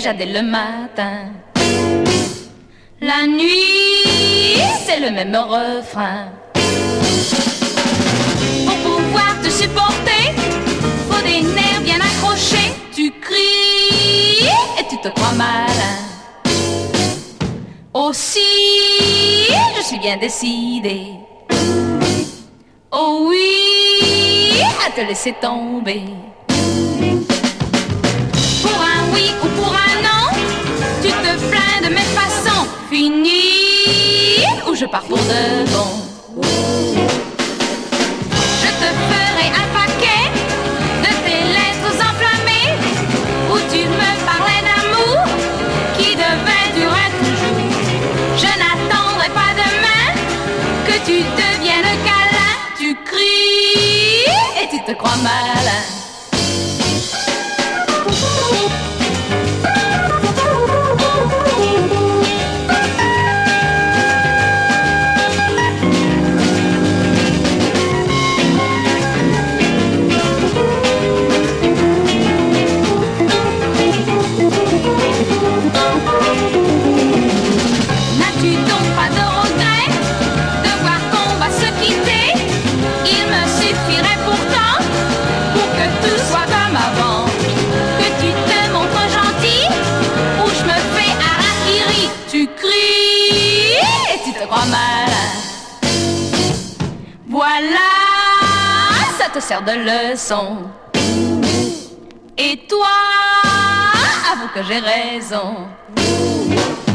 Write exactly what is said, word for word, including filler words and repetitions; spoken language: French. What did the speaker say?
déjà dès le matin. La nuit, c'est le même refrain. Pour pouvoir te supporter, faut des nerfs bien accrochés. Tu cries et tu te crois malin. Aussi, je suis bien décidée. Oh oui, à te laisser tomber. Pour un oui ou pour un non, tu te plains de mes façons. Fini, ou je pars pour de bon. Je te ferai un paquet de tes lettres enflammées, où tu me parlais d'amour qui devait durer toujours. Je n'attendrai pas demain que tu deviennes câlin. Tu cries et tu te crois malin. N'as-tu donc pas de regret de voir qu'on va se quitter? Il me suffirait pourtant pour que tout soit comme avant, que tu te montres gentil ou je me fais harakiri. Tu cries et tu te crois malin. Voilà, ça te sert de leçon. Et toi, avoue que j'ai raison.